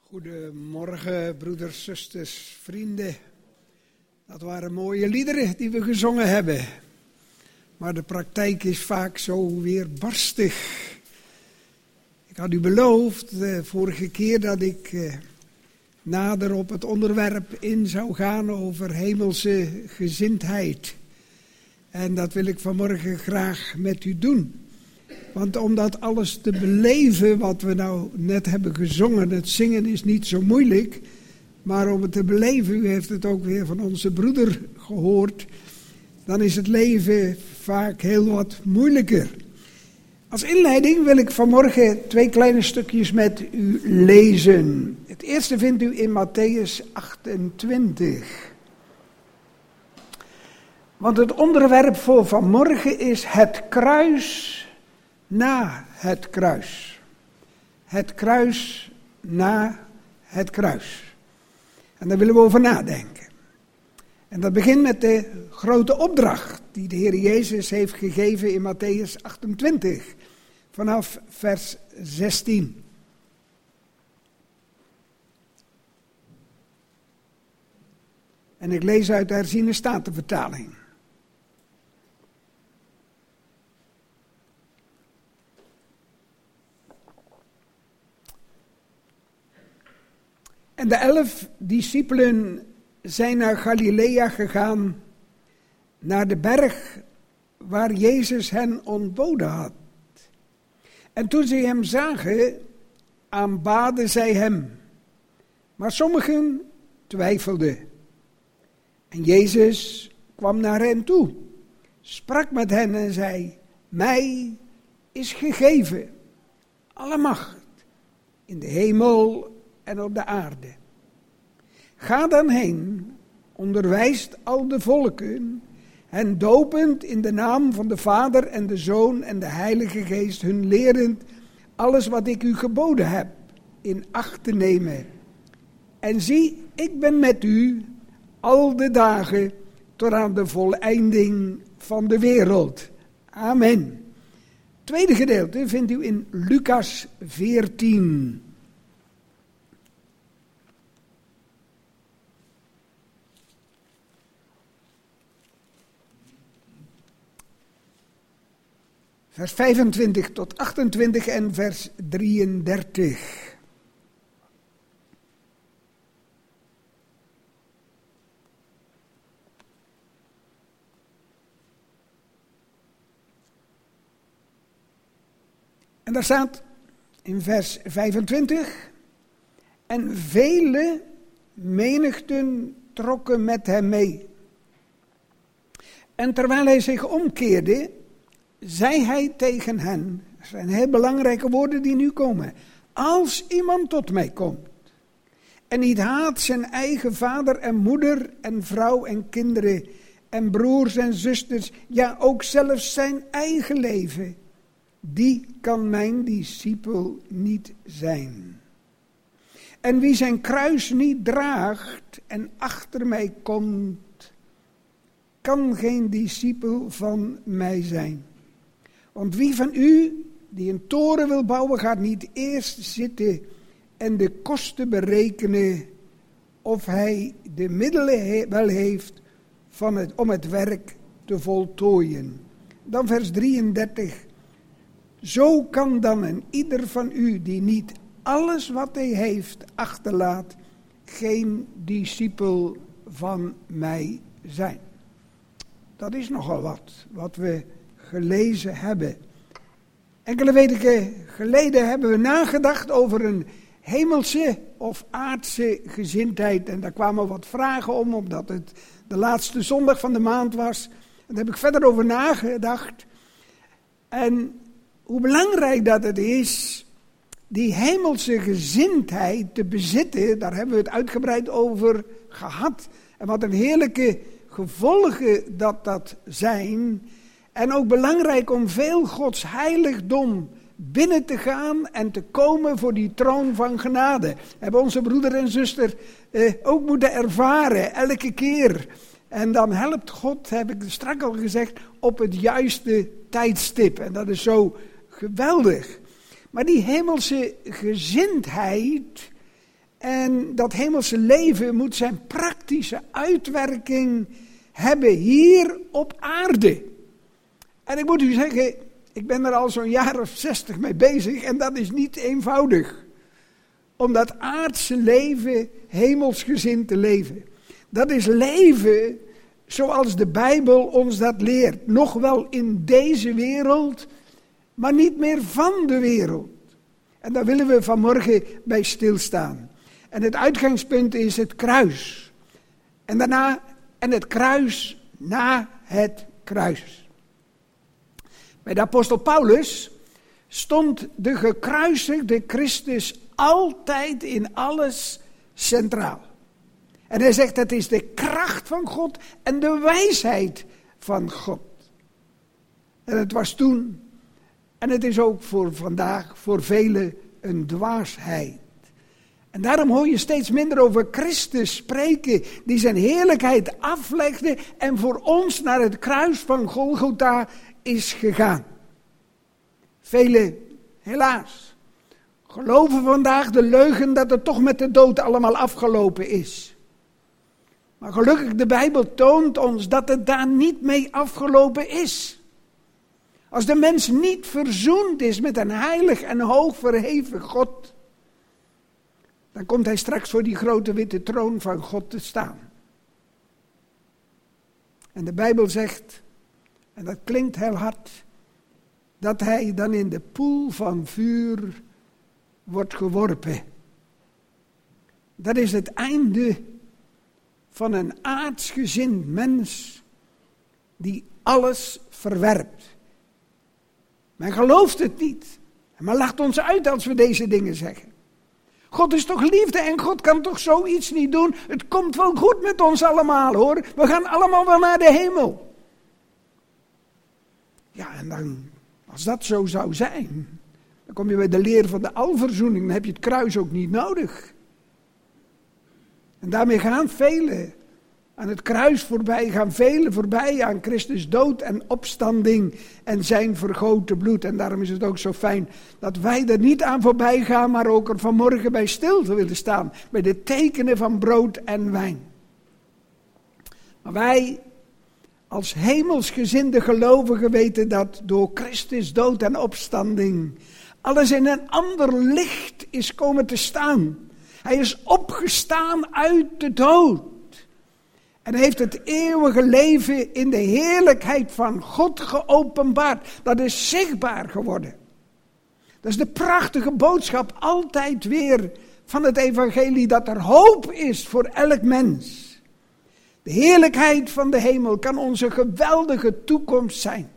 Goedemorgen, broeders, zusters, vrienden. Dat waren mooie liederen die we gezongen hebben. Maar de praktijk is vaak zo weerbarstig. Ik had u beloofd de vorige keer dat ik nader op het onderwerp in zou gaan over hemelse gezindheid. En dat wil ik vanmorgen graag met u doen. Want om dat alles te beleven wat we nou net hebben gezongen, het zingen is niet zo moeilijk. Maar om het te beleven, u heeft het ook weer van onze broeder gehoord, dan is het leven vaak heel wat moeilijker. Als inleiding wil ik vanmorgen 2 kleine stukjes met u lezen. Het eerste vindt u in Mattheüs 28. Want het onderwerp voor vanmorgen is het kruis na het kruis. Het kruis na het kruis. En daar willen we over nadenken. En dat begint met de grote opdracht die de Heer Jezus heeft gegeven in Mattheüs 28. Vanaf vers 16. En ik lees uit de herziene statenvertaling. En de 11 discipelen zijn naar Galilea gegaan, naar de berg waar Jezus hen ontboden had. En toen zij hem zagen, aanbaden zij hem. Maar sommigen twijfelden. En Jezus kwam naar hen toe, sprak met hen en zei: mij is gegeven alle macht in de hemel en op de aarde. Ga dan heen, onderwijst al de volken, hen dopend in de naam van de Vader en de Zoon en de Heilige Geest, hun lerend alles wat ik u geboden heb in acht te nemen. En zie, ik ben met u al de dagen tot aan de voleinding van de wereld. Amen. Tweede gedeelte vindt u in Lucas 14. Vers 25 tot 28 en vers 33. En daar staat in vers 25: en vele menigten trokken met hem mee. En terwijl hij zich omkeerde, zei hij tegen hen, dat zijn heel belangrijke woorden die nu komen: als iemand tot mij komt en niet haat zijn eigen vader en moeder en vrouw en kinderen en broers en zusters, ja ook zelfs zijn eigen leven, die kan mijn discipel niet zijn. En wie zijn kruis niet draagt en achter mij komt, kan geen discipel van mij zijn. Want wie van u die een toren wil bouwen, gaat niet eerst zitten en de kosten berekenen of hij de middelen wel heeft om het werk te voltooien. Dan vers 33. Zo kan dan een ieder van u die niet alles wat hij heeft achterlaat, geen discipel van mij zijn. Dat is nogal wat we gelezen hebben. Enkele weken geleden hebben we nagedacht over een hemelse of aardse gezindheid. En daar kwamen wat vragen om, omdat het de laatste zondag van de maand was. En daar heb ik verder over nagedacht. En hoe belangrijk dat het is, die hemelse gezindheid te bezitten, daar hebben we het uitgebreid over gehad. En wat een heerlijke gevolgen dat zijn. En ook belangrijk om veel Gods heiligdom binnen te gaan en te komen voor die troon van genade. Hebben onze broeder en zuster ook moeten ervaren, elke keer. En dan helpt God, heb ik straks al gezegd, op het juiste tijdstip. En dat is zo geweldig. Maar die hemelse gezindheid, En dat hemelse leven moet zijn praktische uitwerking hebben hier op aarde. En ik moet u zeggen, ik ben er al zo'n jaar of 60 mee bezig en dat is niet eenvoudig. Om dat aardse leven hemelsgezind te leven. Dat is leven zoals de Bijbel ons dat leert. Nog wel in deze wereld, maar niet meer van de wereld. En daar willen we vanmorgen bij stilstaan. En het uitgangspunt is het kruis. En daarna, en het kruis na het kruis. Bij de apostel Paulus stond de gekruisigde Christus altijd in alles centraal. En hij zegt, het is de kracht van God en de wijsheid van God. En het was toen, en het is ook voor vandaag, voor velen een dwaasheid. En daarom hoor je steeds minder over Christus spreken, die zijn heerlijkheid aflegde en voor ons naar het kruis van Golgotha is gegaan. Velen, helaas, geloven vandaag de leugen dat het toch met de dood allemaal afgelopen is. Maar gelukkig, de Bijbel toont ons dat het daar niet mee afgelopen is. Als de mens niet verzoend is met een heilig en hoog verheven God, dan komt hij straks voor die grote witte troon van God te staan. En de Bijbel zegt, en dat klinkt heel hard, dat hij dan in de poel van vuur wordt geworpen. Dat is het einde van een aardsgezind mens die alles verwerpt. Men gelooft het niet. Men lacht ons uit als we deze dingen zeggen. God is toch liefde en God kan toch zoiets niet doen? Het komt wel goed met ons allemaal hoor. We gaan allemaal wel naar de hemel. Ja, en dan, als dat zo zou zijn, dan kom je bij de leer van de alverzoening. Dan heb je het kruis ook niet nodig. En daarmee gaan velen aan het kruis voorbij, gaan velen voorbij aan Christus dood en opstanding en zijn vergoten bloed. En daarom is het ook zo fijn dat wij er niet aan voorbij gaan, maar ook er vanmorgen bij stil te willen staan. Bij de tekenen van brood en wijn. Maar wij als hemelsgezinde gelovigen weten dat door Christus dood en opstanding alles in een ander licht is komen te staan. Hij is opgestaan uit de dood. En heeft het eeuwige leven in de heerlijkheid van God geopenbaard. Dat is zichtbaar geworden. Dat is de prachtige boodschap altijd weer van het evangelie. Dat er hoop is voor elk mens. De heerlijkheid van de hemel kan onze geweldige toekomst zijn.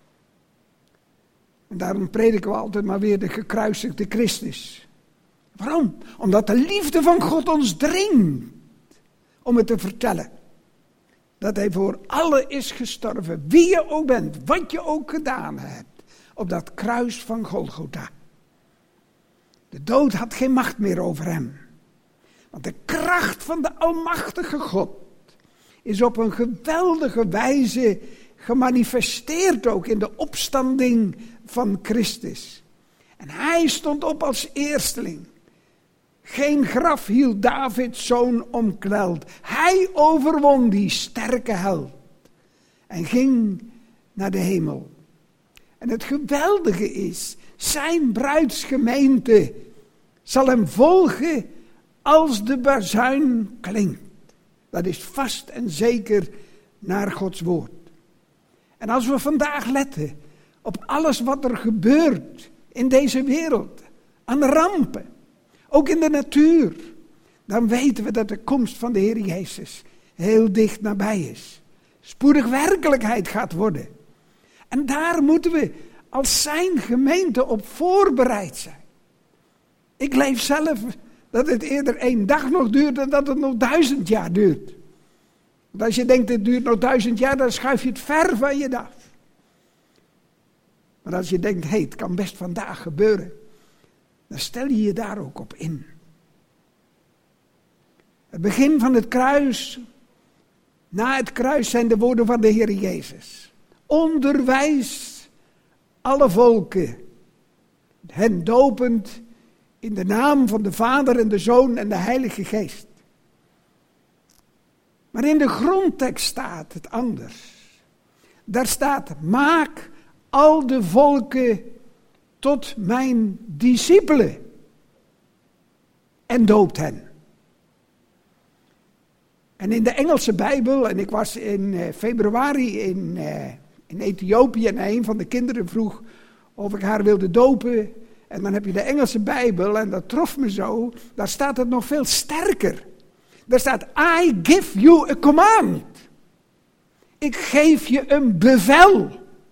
En daarom prediken we altijd maar weer de gekruisigde Christus. Waarom? Omdat de liefde van God ons dringt om het te vertellen. Dat hij voor allen is gestorven, wie je ook bent, wat je ook gedaan hebt, op dat kruis van Golgotha. De dood had geen macht meer over hem. Want de kracht van de almachtige God is op een geweldige wijze gemanifesteerd ook in de opstanding van Christus. En hij stond op als eersteling. Geen graf hield Davids zoon omkweld. Hij overwon die sterke held. En ging naar de hemel. En het geweldige is, zijn bruidsgemeente zal hem volgen als de bazuin klinkt. Dat is vast en zeker naar Gods woord. En als we vandaag letten op alles wat er gebeurt in deze wereld, aan rampen, ook in de natuur, dan weten we dat de komst van de Heer Jezus heel dicht nabij is. Spoedig werkelijkheid gaat worden. En daar moeten we als zijn gemeente op voorbereid zijn. Ik leef zelf dat het eerder 1 dag nog duurt dan dat het nog 1000 jaar duurt. Want als je denkt het duurt nog 1000 jaar, dan schuif je het ver van je af. Maar als je denkt, het kan best vandaag gebeuren, dan stel je je daar ook op in. Het begin van het kruis, na het kruis zijn de woorden van de Heer Jezus. Onderwijs alle volken, hen dopend In de naam van de Vader en de Zoon en de Heilige Geest. Maar in de grondtekst staat het anders. Daar staat, maak al de volken tot mijn discipelen en doopt hen. En in de Engelse Bijbel, en ik was in februari in Ethiopië en een van de kinderen vroeg of ik haar wilde dopen. En dan heb je de Engelse Bijbel en dat trof me zo, daar staat het nog veel sterker. Daar staat, I give you a command. Ik geef je een bevel.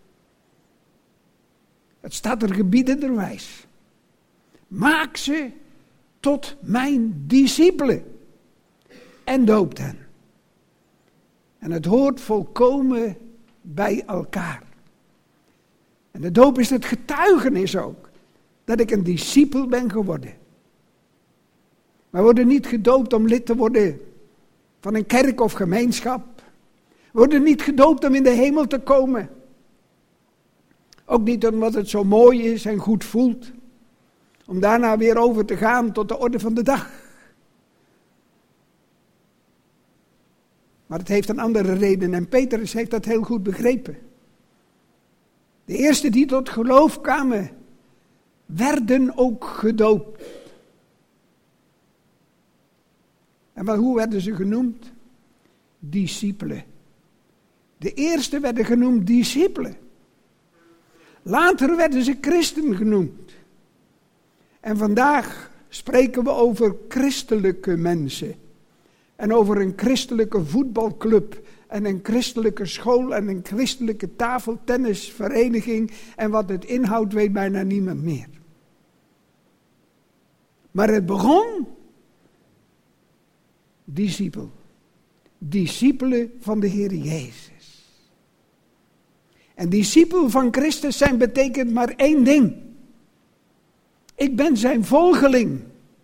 Het staat er gebiedenderwijs. Maak ze tot mijn discipelen en doopt hen. En het hoort volkomen bij elkaar. En de doop is het getuigenis ook, dat ik een discipel ben geworden. We worden niet gedoopt om lid te worden van een kerk of gemeenschap. We worden niet gedoopt om in de hemel te komen. Ook niet omdat het zo mooi is en goed voelt. Om daarna weer over te gaan tot de orde van de dag. Maar het heeft een andere reden en Petrus heeft dat heel goed begrepen. De eerste die tot geloof kwamen, werden ook gedoopt. En hoe werden ze genoemd? Discipelen. De eerste werden genoemd discipelen. Later werden ze christen genoemd. En vandaag spreken we over christelijke mensen. En over een christelijke voetbalclub. En een christelijke school en een christelijke tafeltennisvereniging. En wat het inhoudt weet bijna niemand meer. Maar het begon discipel. Discipelen van de Heer Jezus. En discipel van Christus zijn betekent maar één ding. Ik ben zijn volgeling.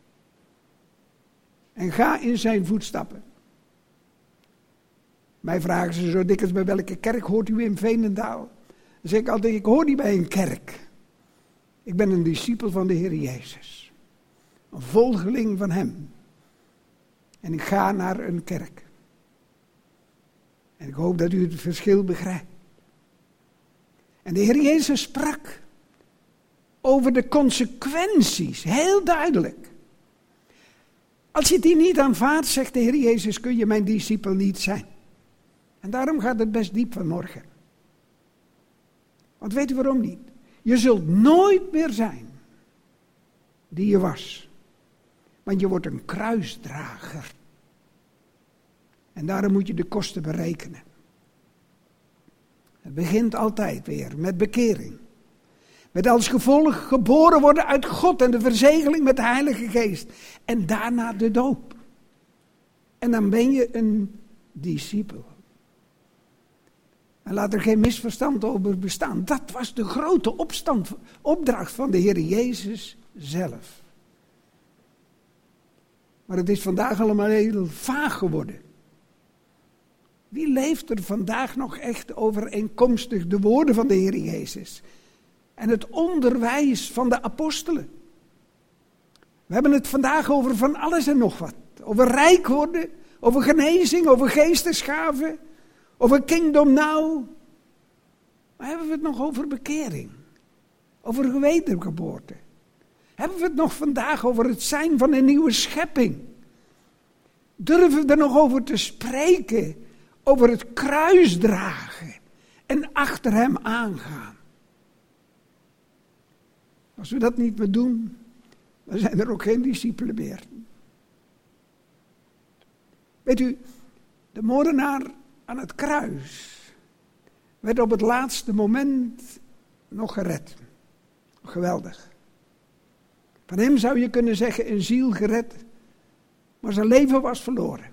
En ga in zijn voetstappen. Mij vragen ze zo dikwijls bij welke kerk hoort u in Veenendaal. Dan zeg ik altijd, ik hoor niet bij een kerk. Ik ben een discipel van de Heer Jezus. Een volgeling van hem. En ik ga naar een kerk. En ik hoop dat u het verschil begrijpt. En de Heer Jezus sprak over de consequenties, heel duidelijk. Als je die niet aanvaardt, zegt de Heer Jezus, kun je mijn discipel niet zijn. En daarom gaat het best diep vanmorgen. Want weet u waarom niet? Je zult nooit meer zijn die je was. Want je wordt een kruisdrager. En daarom moet je de kosten berekenen. Het begint altijd weer met bekering. Met als gevolg geboren worden uit God en de verzegeling met de Heilige Geest. En daarna de doop. En dan ben je een discipel. En laat er geen misverstand over bestaan. Dat was de grote opdracht van de Heer Jezus zelf. Maar het is vandaag allemaal heel vaag geworden. Wie leeft er vandaag nog echt overeenkomstig de woorden van de Heer Jezus? En het onderwijs van de apostelen. We hebben het vandaag over van alles en nog wat. Over rijk worden, over genezing, over geestesgaven, over kingdom now. Maar hebben we het nog over bekering? Over wedergeboorte? Hebben we het nog vandaag over het zijn van een nieuwe schepping? Durven we er nog over te spreken? Over het kruis dragen en achter hem aangaan? Als we dat niet meer doen, dan zijn er ook geen discipelen meer. Weet u, de moordenaar aan het kruis werd op het laatste moment nog gered. Geweldig. Van hem zou je kunnen zeggen een ziel gered, maar zijn leven was verloren.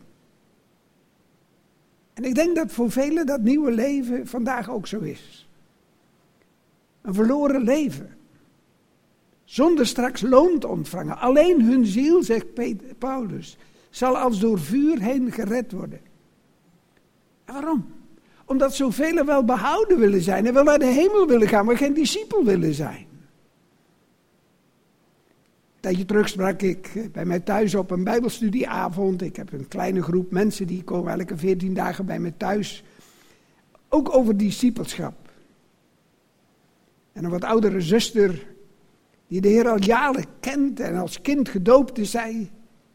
En ik denk dat voor velen dat nieuwe leven vandaag ook zo is. Een verloren leven. Zonder straks loon te ontvangen. Alleen hun ziel, zegt Paulus, zal als door vuur heen gered worden. En waarom? Omdat zoveel wel behouden willen zijn en wel naar de hemel willen gaan, maar geen discipel willen zijn. tijdje terug sprak ik bij mij thuis op een bijbelstudieavond. Ik heb een kleine groep mensen die komen elke 14 dagen bij mij thuis. Ook over discipelschap. En een wat oudere zuster die de Heer al jaren kent en als kind gedoopt is, zei: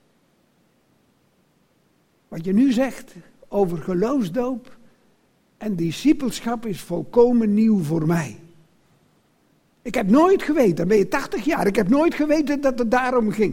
wat je nu zegt over geloofsdoop en discipelschap is volkomen nieuw voor mij. Ik heb nooit geweten, dan ben je 80 jaar, ik heb nooit geweten dat het daarom ging.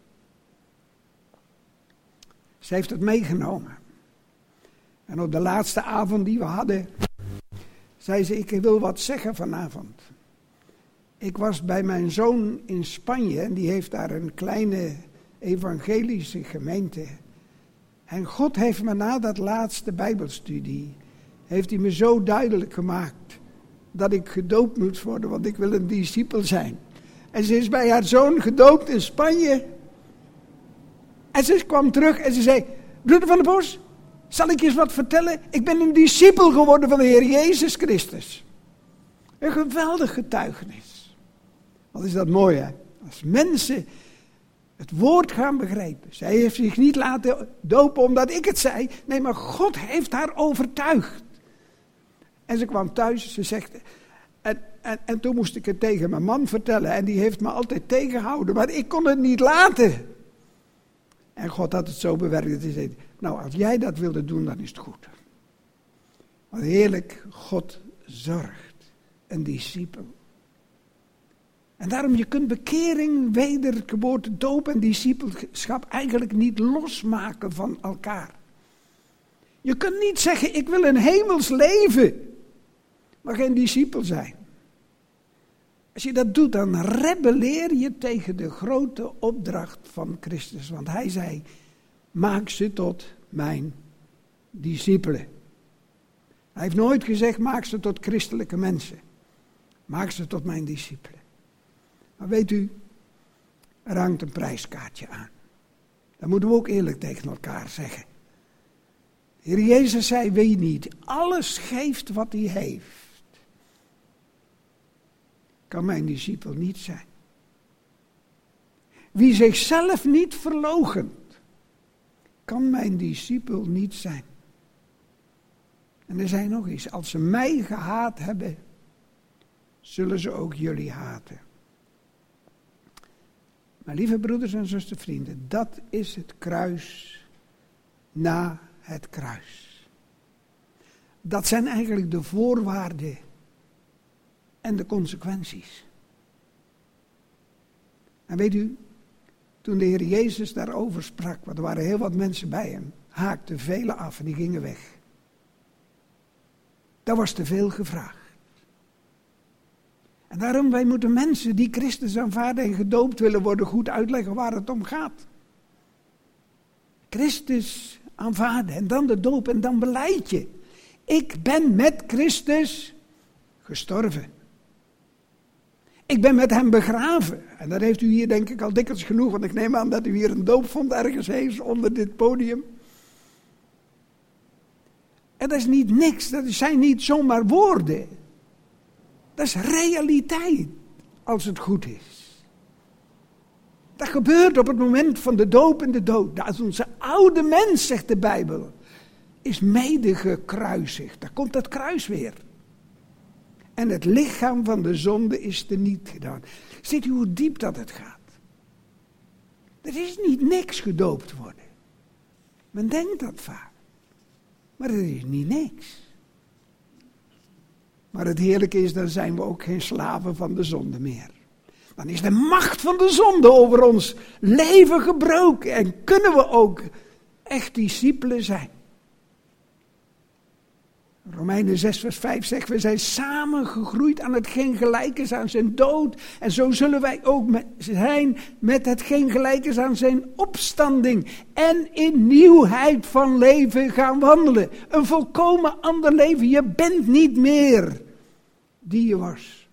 Ze heeft het meegenomen. En op de laatste avond die we hadden, zei ze: ik wil wat zeggen vanavond. Ik was bij mijn zoon in Spanje en die heeft daar een kleine evangelische gemeente. En God heeft me na dat laatste bijbelstudie, heeft hij me zo duidelijk gemaakt dat ik gedoopt moet worden, want ik wil een discipel zijn. En ze is bij haar zoon gedoopt in Spanje. En ze kwam terug en ze zei: broeder Van der Bos, zal ik je eens wat vertellen? Ik ben een discipel geworden van de Heer Jezus Christus. Een geweldig getuigenis. Wat is dat mooi, hè? Als mensen het woord gaan begrijpen. Zij heeft zich niet laten dopen omdat ik het zei. Nee, maar God heeft haar overtuigd. En ze kwam thuis, ze zegt, en toen moest ik het tegen mijn man vertellen. En die heeft me altijd tegengehouden, maar ik kon het niet laten. En God had het zo bewerkt dat hij zei: nou, als jij dat wilde doen, dan is het goed. Wat heerlijk, God zorgt. Een discipel. En daarom, je kunt bekering, wedergeboorte, doop en discipelschap eigenlijk niet losmaken van elkaar. Je kunt niet zeggen: ik wil een hemels leven, maar geen discipel zijn. Als je dat doet, dan rebelleer je tegen de grote opdracht van Christus. Want hij zei: maak ze tot mijn discipelen. Hij heeft nooit gezegd: maak ze tot christelijke mensen. Maak ze tot mijn discipelen. Maar weet u, er hangt een prijskaartje aan. Dat moeten we ook eerlijk tegen elkaar zeggen. De Heer Jezus zei: wie niet alles geeft wat hij heeft, kan mijn discipel niet zijn. Wie zichzelf niet verloochent, kan mijn discipel niet zijn. En er zei nog iets: als ze mij gehaat hebben, zullen ze ook jullie haten. Maar lieve broeders en zusters, vrienden, dat is het kruis na het kruis. Dat zijn eigenlijk de voorwaarden en de consequenties. En weet u, toen de Heer Jezus daarover sprak, want er waren heel wat mensen bij hem, haakten velen af en die gingen weg. Dat was te veel gevraagd. En daarom, wij moeten mensen die Christus aanvaarden en gedoopt willen worden, goed uitleggen waar het om gaat. Christus aanvaarden en dan de doop en dan beleid je: ik ben met Christus gestorven. Ik ben met hem begraven. En dat heeft u hier denk ik al dikwijls genoeg, want ik neem aan dat u hier een doopvond ergens heeft onder dit podium. En dat is niet niks, dat zijn niet zomaar woorden. Dat is realiteit, als het goed is. Dat gebeurt op het moment van de doop en de dood. Dat is onze oude mens, zegt de Bijbel, is mede gekruisigd. Daar komt dat kruis weer. En het lichaam van de zonde is teniet gedaan. Ziet u hoe diep dat het gaat? Er is niet niks gedoopt worden. Men denkt dat vaak. Maar er is niet niks. Maar het heerlijke is, dan zijn we ook geen slaven van de zonde meer. Dan is de macht van de zonde over ons leven gebroken. En kunnen we ook echt discipelen zijn. Romeinen 6 vers 5 zegt: we zijn samen gegroeid aan hetgeen gelijk is aan zijn dood. En zo zullen wij ook zijn met hetgeen gelijk is aan zijn opstanding. En in nieuwheid van leven gaan wandelen. Een volkomen ander leven. Je bent niet meer die je was.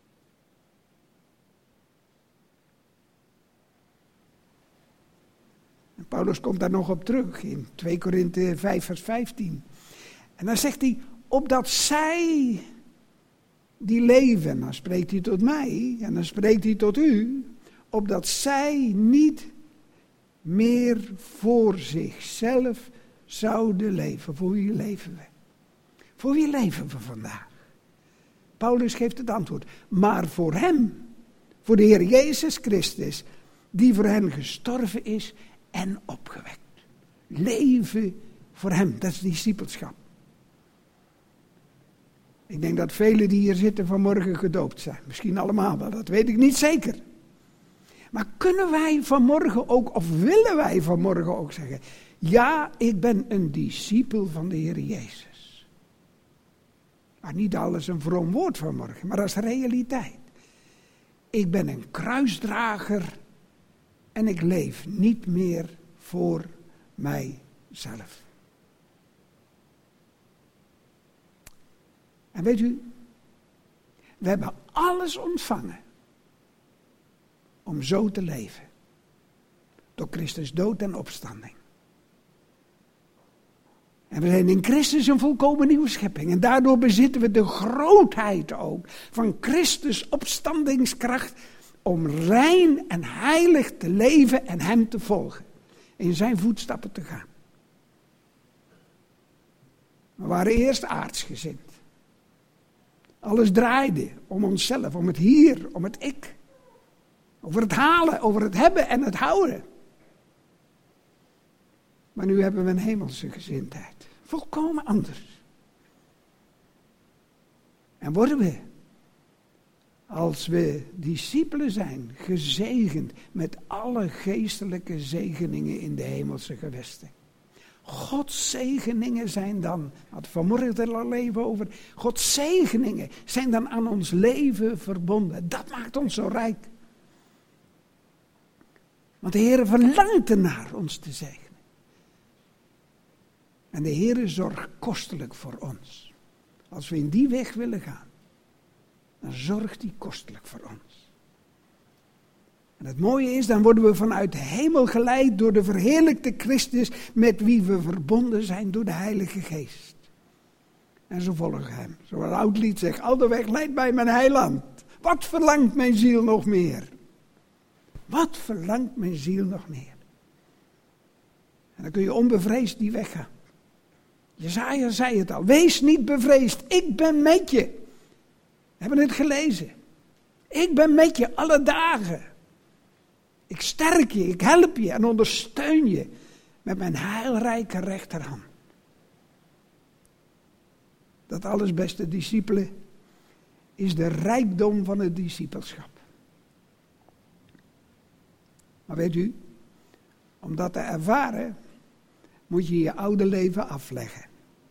En Paulus komt daar nog op terug in 2 Korinthe 5 vers 15. En dan zegt hij: opdat zij die leven, dan spreekt hij tot mij en dan spreekt hij tot u, opdat zij niet meer voor zichzelf zouden leven. Voor wie leven we? Voor wie leven we vandaag? Paulus geeft het antwoord. Maar voor hem, voor de Heer Jezus Christus, die voor hen gestorven is en opgewekt. Leven voor hem, dat is discipelschap. Ik denk dat velen die hier zitten vanmorgen gedoopt zijn. Misschien allemaal wel, dat weet ik niet zeker. Maar kunnen wij vanmorgen ook, of willen wij vanmorgen ook zeggen, ja, ik ben een discipel van de Heer Jezus. Maar niet alles een vroom woord vanmorgen, maar dat is realiteit. Ik ben een kruisdrager en ik leef niet meer voor mijzelf. En weet u, we hebben alles ontvangen om zo te leven. Door Christus dood en opstanding. En we zijn in Christus een volkomen nieuwe schepping. En daardoor bezitten we de grootheid ook van Christus opstandingskracht om rein en heilig te leven en hem te volgen. In zijn voetstappen te gaan. We waren eerst aardsgezind. Alles draaide om onszelf, om het hier, om het ik. Over het halen, over het hebben en het houden. Maar nu hebben we een hemelse gezindheid. Volkomen anders. En worden we, als we discipelen zijn, gezegend met alle geestelijke zegeningen in de hemelse gewesten. Gods zegeningen zijn dan, had vanmorgen er al even over, Gods zegeningen zijn dan aan ons leven verbonden. Dat maakt ons zo rijk. Want de Heer verlangt ernaar ons te zegenen. En de Heer zorgt kostelijk voor ons. Als we in die weg willen gaan, dan zorgt hij kostelijk voor ons. En het mooie is, dan worden we vanuit de hemel geleid door de verheerlijkte Christus, met wie we verbonden zijn door de Heilige Geest. En zo volgen hem. Zoals het oud lied zegt, al de weg leidt bij mijn heiland. Wat verlangt mijn ziel nog meer? Wat verlangt mijn ziel nog meer? En dan kun je onbevreesd die weg gaan. Jesaja zei het al, wees niet bevreesd, ik ben met je. We hebben het gelezen. Ik ben met je alle dagen. Ik sterk je, ik help je en ondersteun je met mijn heilrijke rechterhand. Dat alles, beste discipelen, is de rijkdom van het discipelschap. Maar weet u, om dat te ervaren, moet je je oude leven afleggen.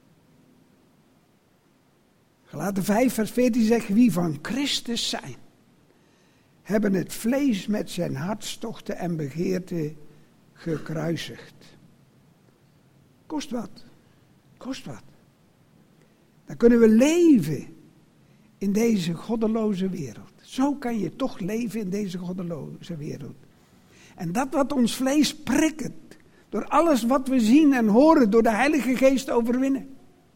Galaten 5 vers 14 zegt, wie van Christus zijn, hebben het vlees met zijn hartstochten en begeerten gekruisigd. Kost wat. Kost wat. Dan kunnen we leven in deze goddeloze wereld. Zo kan je toch leven in deze goddeloze wereld. En dat wat ons vlees prikkelt, door alles wat we zien en horen, door de Heilige Geest overwinnen.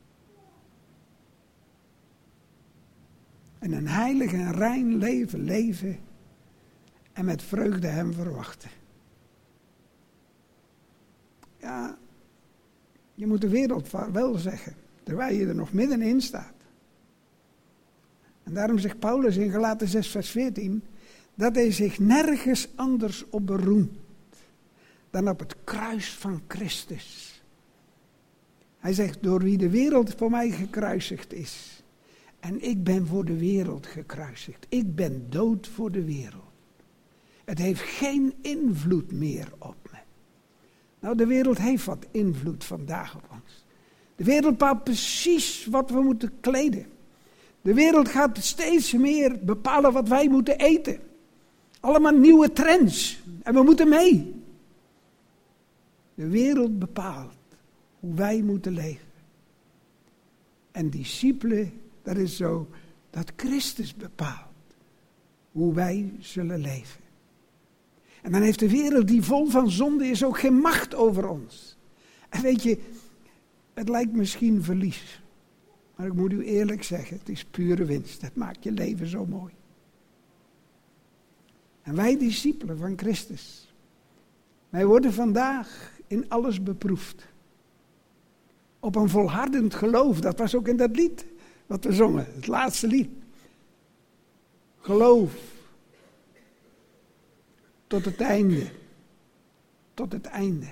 En een heilig en rein leven leven en met vreugde hem verwachten. Ja, je moet de wereld vaarwel zeggen, terwijl je er nog middenin staat. En daarom zegt Paulus in Galaten 6 vers 14, dat hij zich nergens anders op beroemt dan op het kruis van Christus. Hij zegt, door wie de wereld voor mij gekruisigd is. En ik ben voor de wereld gekruisigd. Ik ben dood voor de wereld. Het heeft geen invloed meer op me. Nou, de wereld heeft wat invloed vandaag op ons. De wereld bepaalt precies wat we moeten kleden. De wereld gaat steeds meer bepalen wat wij moeten eten. Allemaal nieuwe trends. En we moeten mee. De wereld bepaalt hoe wij moeten leven. En discipelen, dat is zo dat Christus bepaalt hoe wij zullen leven. En dan heeft de wereld die vol van zonde is ook geen macht over ons. En weet je, het lijkt misschien verlies. Maar ik moet u eerlijk zeggen, het is pure winst. Het maakt je leven zo mooi. En wij discipelen van Christus, wij worden vandaag in alles beproefd. Op een volhardend geloof, dat was ook in dat lied wat we zongen, het laatste lied. Geloof tot het einde. Tot het einde.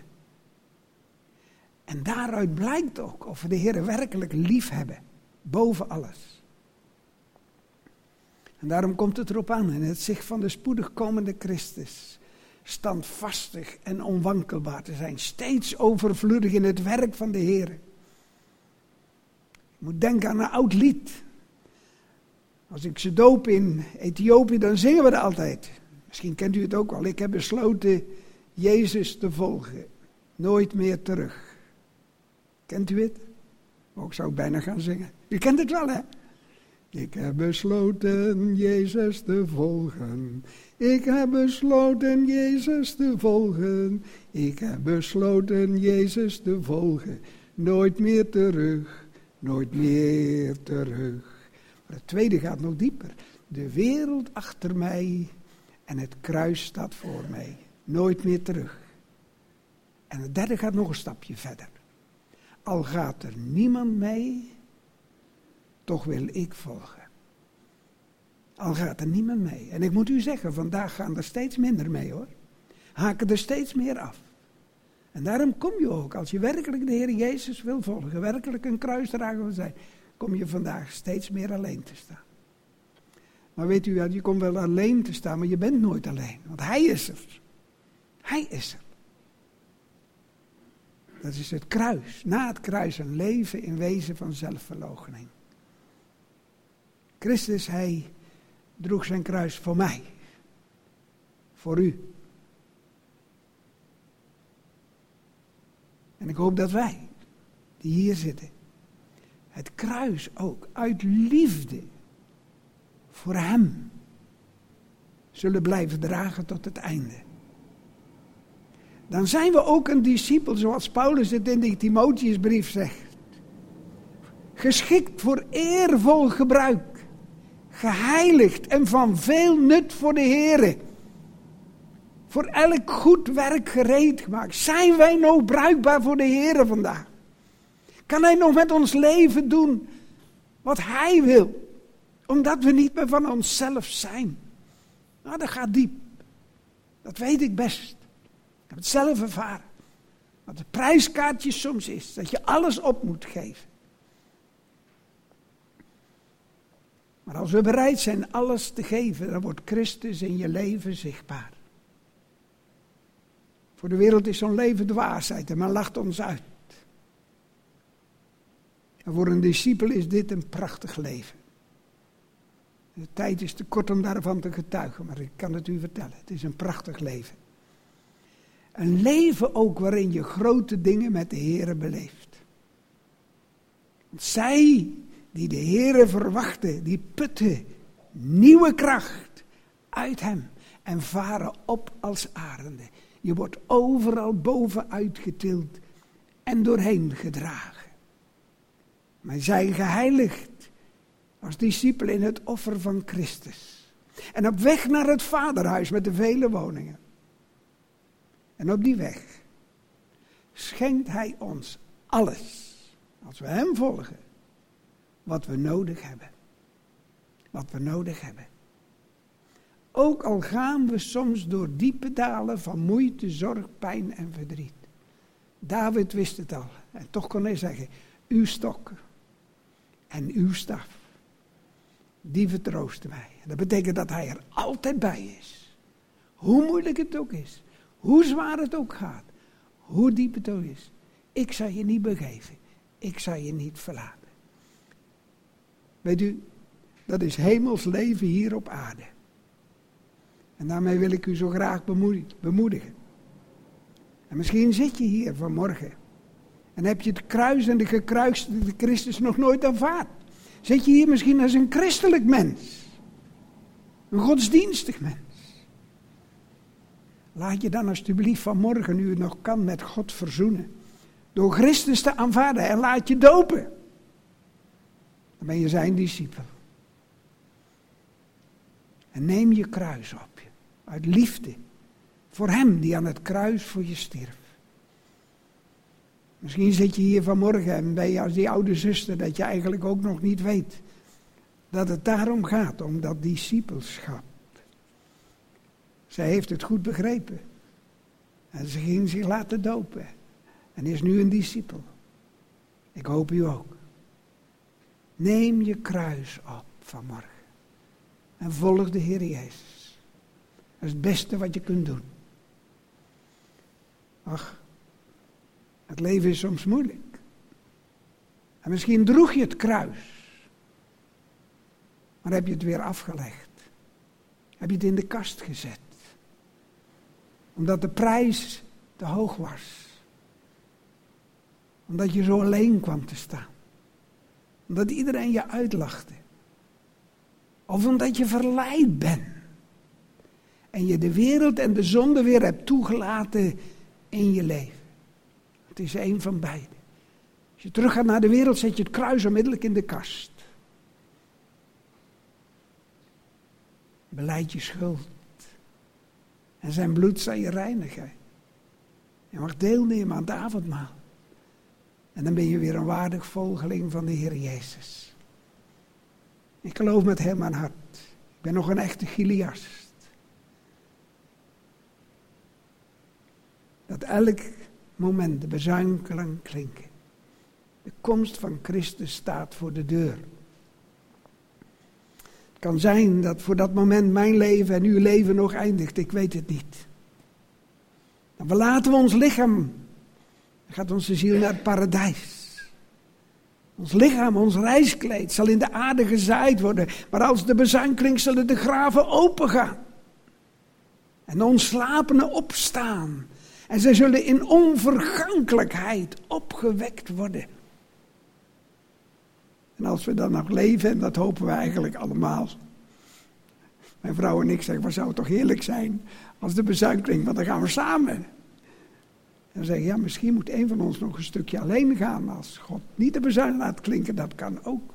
En daaruit blijkt ook of we de Heer werkelijk lief hebben, boven alles. En daarom komt het erop aan in het zicht van de spoedig komende Christus standvastig en onwankelbaar te zijn, steeds overvloedig in het werk van de Heer. Ik moet denken aan een oud lied. Als ik ze doop in Ethiopië, dan zingen we het altijd. Misschien kent u het ook wel. Ik heb besloten Jezus te volgen. Nooit meer terug. Kent u het? Oh, ik zou bijna gaan zingen. U kent het wel, hè? Ik heb besloten Jezus te volgen. Ik heb besloten Jezus te volgen. Ik heb besloten Jezus te volgen. Nooit meer terug. Nooit meer terug. Maar het tweede gaat nog dieper. De wereld achter mij en het kruis staat voor mij. Nooit meer terug. En het derde gaat nog een stapje verder. Al gaat er niemand mee, toch wil ik volgen. Al gaat er niemand mee. En ik moet u zeggen, vandaag gaan er steeds minder mee hoor. Haken er steeds meer af. En daarom kom je ook, als je werkelijk de Heer Jezus wil volgen, werkelijk een kruisdrager wil zijn, kom je vandaag steeds meer alleen te staan. Maar weet u, je komt wel alleen te staan, maar je bent nooit alleen. Want Hij is er. Hij is er. Dat is het kruis. Na het kruis een leven in wezen van zelfverloochening. Christus, Hij droeg zijn kruis voor mij. Voor u. En ik hoop dat wij, die hier zitten, het kruis ook uit liefde voor Hem zullen blijven dragen tot het einde. Dan zijn we ook een discipel, zoals Paulus het in de Timotheusbrief zegt. Geschikt voor eervol gebruik. Geheiligd en van veel nut voor de Heere. Voor elk goed werk gereed gemaakt. Zijn wij nog bruikbaar voor de Heere vandaag? Kan Hij nog met ons leven doen wat Hij wil? Omdat we niet meer van onszelf zijn. Nou, dat gaat diep. Dat weet ik best. Ik heb het zelf ervaren. Wat de prijskaartje soms is. Dat je alles op moet geven. Maar als we bereid zijn alles te geven, dan wordt Christus in je leven zichtbaar. Voor de wereld is zo'n leven dwaasheid en men lacht ons uit. En voor een discipel is dit een prachtig leven. De tijd is te kort om daarvan te getuigen, maar ik kan het u vertellen. Het is een prachtig leven. Een leven ook waarin je grote dingen met de Heere beleeft. Want zij die de Heere verwachten, die putten nieuwe kracht uit Hem en varen op als arenden. Je wordt overal bovenuit getild en doorheen gedragen. Maar zijn geheiligd als discipel in het offer van Christus. En op weg naar het Vaderhuis met de vele woningen. En op die weg schenkt Hij ons alles, als we Hem volgen, wat we nodig hebben. Wat we nodig hebben. Ook al gaan we soms door diepe dalen van moeite, zorg, pijn en verdriet. David wist het al. En toch kon hij zeggen, uw stok en uw staf, die vertroosten mij. Dat betekent dat Hij er altijd bij is. Hoe moeilijk het ook is. Hoe zwaar het ook gaat. Hoe diep het ook is. Ik zal je niet begeven. Ik zal je niet verlaten. Weet u, dat is hemels leven hier op aarde. En daarmee wil ik u zo graag bemoedigen. En misschien zit je hier vanmorgen. En heb je het kruis en de gekruiste Christus nog nooit aanvaard. Zit je hier misschien als een christelijk mens. Een godsdienstig mens. Laat je dan alsjeblieft vanmorgen, nu het nog kan, met God verzoenen. Door Christus te aanvaarden en laat je dopen. Dan ben je zijn discipel. En neem je kruis op je. Uit liefde. Voor hem die aan het kruis voor je stierf. Misschien zit je hier vanmorgen en ben je als die oude zuster dat je eigenlijk ook nog niet weet. Dat het daarom gaat, om dat discipelschap. Zij heeft het goed begrepen. En ze ging zich laten dopen. En is nu een discipel. Ik hoop u ook. Neem je kruis op vanmorgen. En volg de Heer Jezus. Dat is het beste wat je kunt doen. Ach, het leven is soms moeilijk. En misschien droeg je het kruis. Maar heb je het weer afgelegd? Heb je het in de kast gezet? Omdat de prijs te hoog was. Omdat je zo alleen kwam te staan. Omdat iedereen je uitlachte. Of omdat je verleid bent. En je de wereld en de zonde weer hebt toegelaten in je leven. Het is één van beide. Als je terug gaat naar de wereld, zet je het kruis onmiddellijk in de kast. Belijd je schuld. En zijn bloed zal je reinigen. Je mag deelnemen aan het avondmaal. En dan ben je weer een waardig volgeling van de Heer Jezus. Ik geloof met heel mijn hart. Ik ben nog een echte Chiliast. Dat elk moment de bezuinklank klinken. De komst van Christus staat voor de deur. Het kan zijn dat voor dat moment mijn leven en uw leven nog eindigt. Ik weet het niet. Dan verlaten we ons lichaam. Dan gaat onze ziel naar het paradijs. Ons lichaam, ons reiskleed zal in de aarde gezaaid worden. Maar als de bezuin klinkt zullen de graven opengaan. En de ontslapenen opstaan. En zij zullen in onvergankelijkheid opgewekt worden. En als we dan nog leven, en dat hopen we eigenlijk allemaal. Mijn vrouw en ik zeggen, wat zou het toch heerlijk zijn als de bezuin klinkt, want dan gaan we samen. En dan zeggen ja, misschien moet een van ons nog een stukje alleen gaan. Als God niet de bezuin laat klinken, dat kan ook.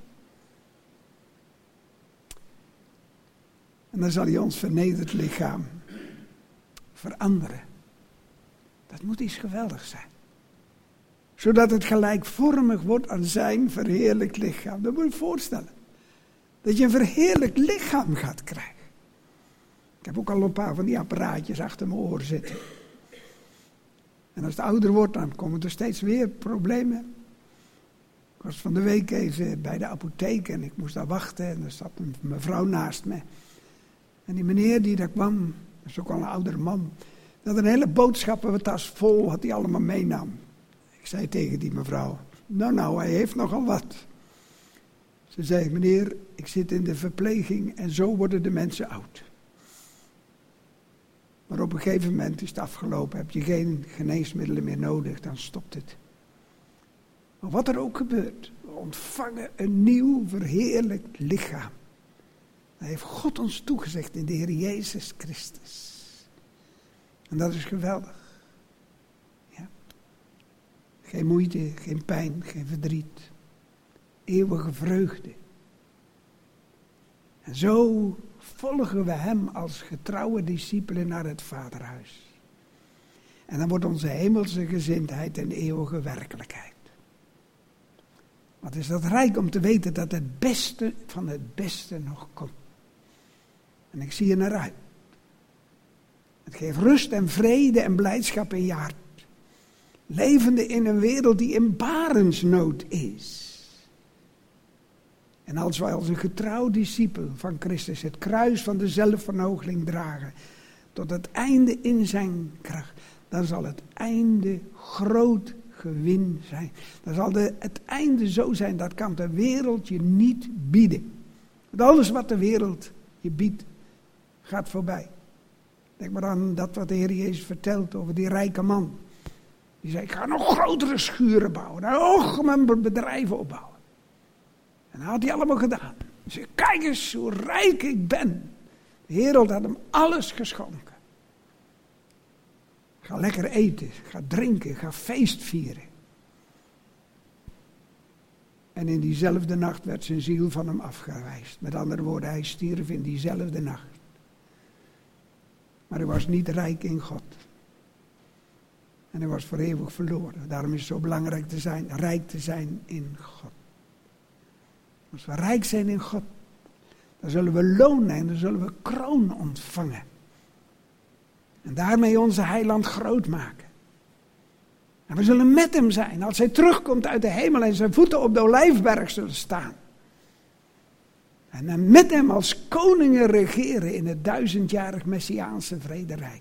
En dan zal hij ons vernederd lichaam veranderen. Dat moet iets geweldigs zijn. Zodat het gelijkvormig wordt aan zijn verheerlijkt lichaam. Dat moet je je voorstellen. Dat je een verheerlijkt lichaam gaat krijgen. Ik heb ook al een paar van die apparaatjes achter mijn oren zitten. En als het ouder wordt, dan komen er steeds weer problemen. Ik was van de week even bij de apotheek en ik moest daar wachten. En er zat een mevrouw naast me. En die meneer die daar kwam, dat is ook al een oudere man. Dat een hele boodschappentas vol wat hij allemaal meenam. Ik zei tegen die mevrouw, nou, hij heeft nogal wat. Ze zei, meneer, ik zit in de verpleging en zo worden de mensen oud. Maar op een gegeven moment is het afgelopen, heb je geen geneesmiddelen meer nodig, dan stopt het. Maar wat er ook gebeurt, we ontvangen een nieuw verheerlijkt lichaam. Dat heeft God ons toegezegd in de Heer Jezus Christus. En dat is geweldig. Ja. Geen moeite, geen pijn, geen verdriet. Eeuwige vreugde. En zo volgen we hem als getrouwe discipelen naar het Vaderhuis. En dan wordt onze hemelse gezindheid een eeuwige werkelijkheid. Wat is dat rijk om te weten dat het beste van het beste nog komt. En ik zie er naar uit. Het geeft rust en vrede en blijdschap in je hart. Levende in een wereld die in barensnood is. En als wij als een getrouw discipel van Christus het kruis van de zelfverloochening dragen, tot het einde in zijn kracht, dan zal het einde groot gewin zijn. Dan zal het einde zo zijn, dat kan de wereld je niet bieden. Want alles wat de wereld je biedt, gaat voorbij. Denk maar aan dat wat de Heer Jezus vertelt over die rijke man. Die zei, ik ga nog grotere schuren bouwen. Nog mijn bedrijven opbouwen. En dat had hij allemaal gedaan. Hij zei, kijk eens hoe rijk ik ben. De Heer had hem alles geschonken. Ga lekker eten, ga drinken, ga feest vieren. En in diezelfde nacht werd zijn ziel van hem afgewijst. Met andere woorden, hij stierf in diezelfde nacht. Maar hij was niet rijk in God. En hij was voor eeuwig verloren. Daarom is het zo belangrijk rijk te zijn in God. Als we rijk zijn in God, dan zullen we loon en dan zullen we kroon ontvangen. En daarmee onze heiland groot maken. En we zullen met hem zijn als hij terugkomt uit de hemel en zijn voeten op de Olijfberg zullen staan. En met hem als koningen regeren in het 1000-jarig Messiaanse vrederijk.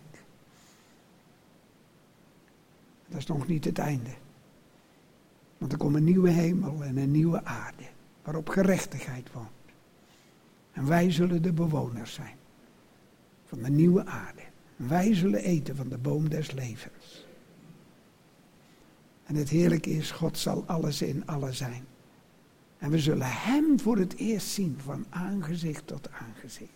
Dat is nog niet het einde. Want er komt een nieuwe hemel en een nieuwe aarde, waarop gerechtigheid woont. En wij zullen de bewoners zijn van de nieuwe aarde. En wij zullen eten van de boom des levens. En het heerlijke is, God zal alles in alles zijn. En we zullen hem voor het eerst zien, van aangezicht tot aangezicht.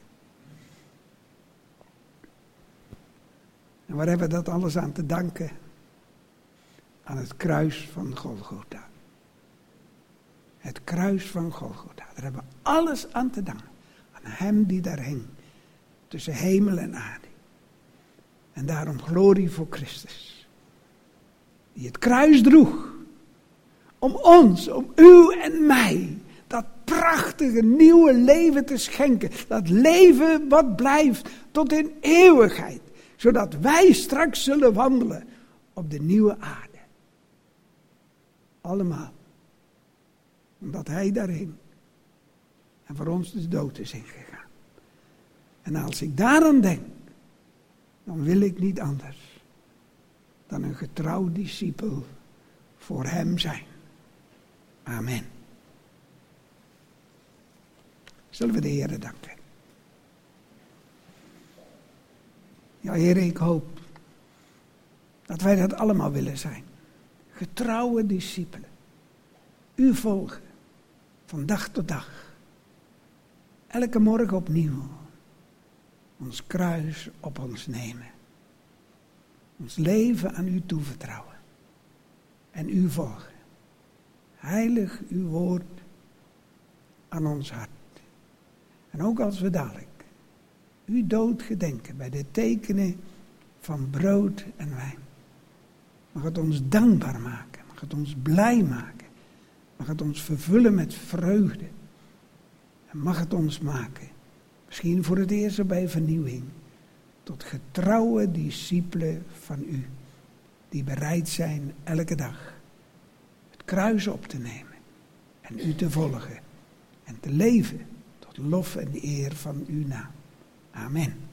En waar hebben we dat alles aan te danken? Aan het kruis van Golgotha. Het kruis van Golgotha. Daar hebben we alles aan te danken. Aan hem die daar hing. Tussen hemel en aarde. En daarom glorie voor Christus. Die het kruis droeg. Om ons, om u en mij. Dat prachtige nieuwe leven te schenken. Dat leven wat blijft tot in eeuwigheid. Zodat wij straks zullen wandelen op de nieuwe aarde. Allemaal. Omdat hij daar hing. En voor ons de dood is ingegaan. En als ik daaraan denk. Dan wil ik niet anders. Dan een getrouw discipel voor hem zijn. Amen. Zullen we de Heere danken. Ja, Heere, ik hoop dat wij dat allemaal willen zijn. Getrouwe discipelen. U volgen. Van dag tot dag. Elke morgen opnieuw. Ons kruis op ons nemen. Ons leven aan u toevertrouwen. En u volgen. Heilig uw woord aan ons hart. En ook als we dadelijk uw dood gedenken bij de tekenen van brood en wijn. Mag het ons dankbaar maken. Mag het ons blij maken. Mag het ons vervullen met vreugde. En mag het ons maken, misschien voor het eerst bij vernieuwing, tot getrouwe discipelen van u. Die bereid zijn elke dag het kruis op te nemen. En u te volgen. En te leven tot lof en eer van uw naam. Amen.